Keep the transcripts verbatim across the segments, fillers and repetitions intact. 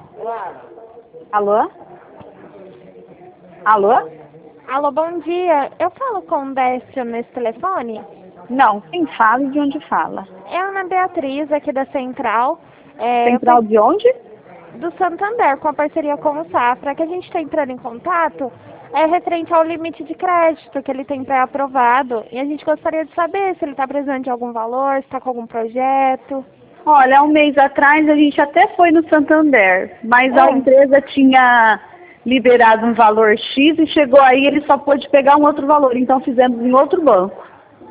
Alô? Alô? Alô, bom dia. Eu falo com o Décio nesse telefone? Não, quem fala e de onde fala? É a Ana Beatriz, aqui da Central. É, Central eu de onde? do Santander, com a parceria com o Safra, que a gente está entrando em contato é referente ao limite de crédito que ele tem pré-aprovado. E a gente gostaria de saber se ele está precisando de algum valor, se está com algum projeto. Olha, há um mês atrás a gente até foi no Santander, mas a É. empresa tinha liberado um valor X e chegou aí ele só pôde pegar um outro valor, então fizemos em outro banco.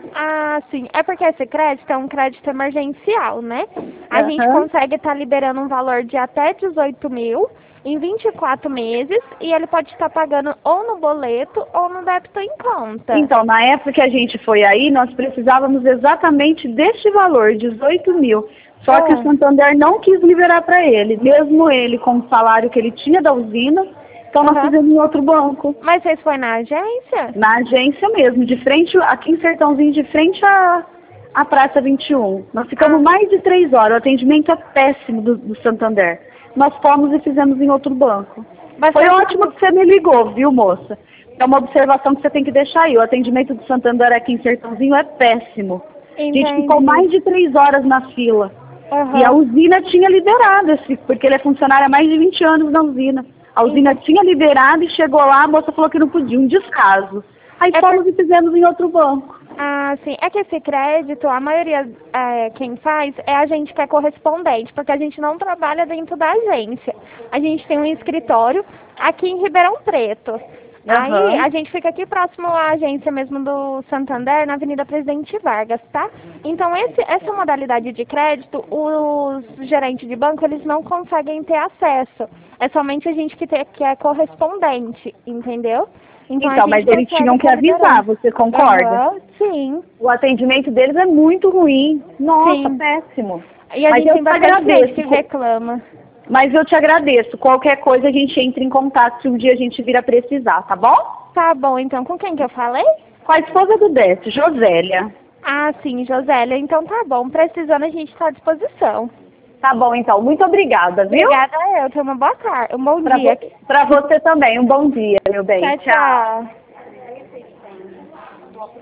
Ah, sim. É porque esse crédito é um crédito emergencial, né? A gente Aham. consegue estar liberando um valor de até dezoito mil em vinte e quatro meses e ele pode estar pagando ou no boleto ou no débito em conta. Então, na época que a gente foi aí, nós precisávamos exatamente deste valor, dezoito mil. Só que o É. Santander não quis liberar para ele, mesmo ele com o salário que ele tinha da usina, então nós Aham. fizemos em outro banco. Mas vocês foi na agência? Na agência mesmo, de frente, aqui em Sertãozinho, de frente à, à Praça vinte e um. Nós ficamos Ah. mais de três horas, o atendimento é péssimo do, do Santander. Nós fomos e fizemos em outro banco. Mas Foi foi- ótimo que você me ligou, viu, moça? É uma observação que você tem que deixar aí. O atendimento do Santander aqui em Sertãozinho é péssimo. A gente ficou Entendi. mais de três horas na fila. Aham. E a usina tinha liberado, esse, porque ele é funcionário há mais de vinte anos na usina. A usina tinha liberado e chegou lá, a moça falou que não podia, um descaso. Aí É fomos e fizemos em outro banco. Ah, sim. É que esse crédito, a maioria, é, quem faz, é a gente que é correspondente, porque a gente não trabalha dentro da agência. A gente tem um escritório aqui em Ribeirão Preto. Aí, Aham. a gente fica aqui próximo à agência mesmo do Santander, na Avenida Presidente Vargas, tá? Então, esse, essa modalidade de crédito, os gerentes de banco, eles não conseguem ter acesso. É somente a gente que, te, que é correspondente, entendeu? a Então, gente mas eles consegue tinham que tá avisar, liberando. você concorda? Aham, sim. O atendimento deles é muito ruim. Nossa, Sim. péssimo. E a Mas gente eu tem te bastante gente agradeço. que reclama. Mas eu te agradeço. Qualquer coisa a gente entra em contato se um dia a gente vir a precisar, tá bom? Tá bom, então com quem que eu falei? Com a esposa do Décio, Josélia. Ah, sim, Josélia. Então tá bom. Precisando, a gente está à disposição. Tá bom, então. Muito obrigada, viu? Obrigada a eu. Tenha uma boa tarde. Um bom Pra, dia. vo pra você também. Um bom dia, meu bem. Tchau, tchau.